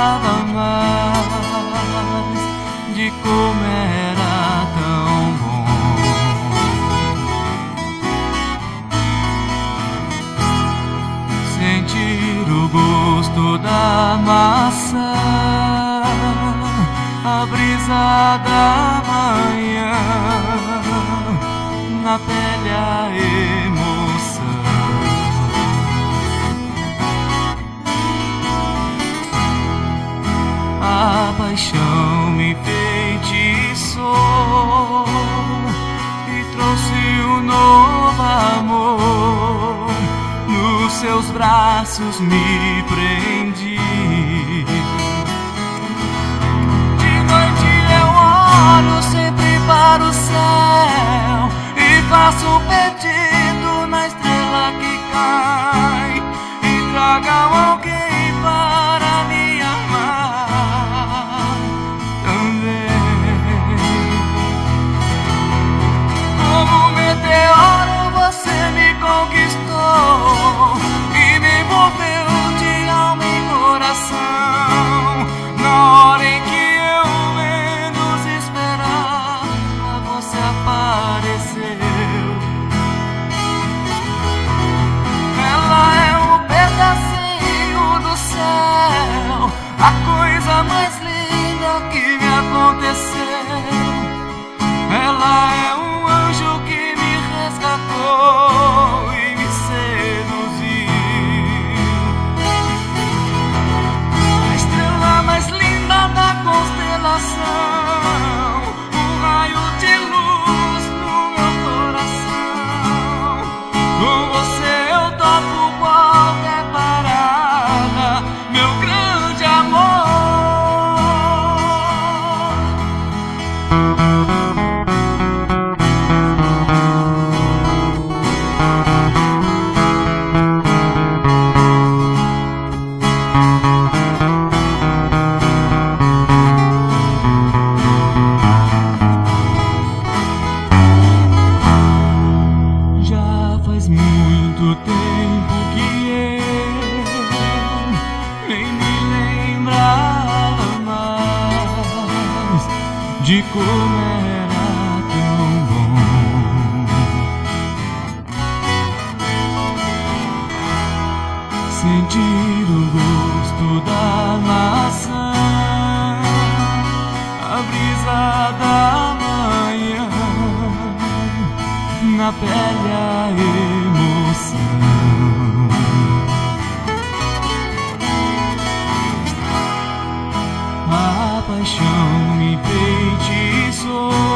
lembrava mais de como era tão bom sentir o gosto da maçã, a brisa da manhã, na pele a emoção. A paixão me feitiçou e trouxe um novo amor. Nos seus braços me prendi. De noite eu olho sempre para o céu e faço um pedido na estrela que cai. E tragam alguém para me amar também. Como um meteoro você me conquistou e me envolveu de alma e coração. Na hora em que eu menos esperava, você apareceu. Ela é um pedacinho do céu, a coisa mais linda que me aconteceu. Ela é um anjo que me resgatou e me seduziu. A estrela mais linda da constelação, um raio de luz no meu coração. Com você eu topo qualquer parada, meu grande amor. Já faz muito tempo que eu nem me lembrava mais de como era tão bom sentir o gosto da maçã, a brisa da manhã, na pele a emoção. A paixão me feitiçou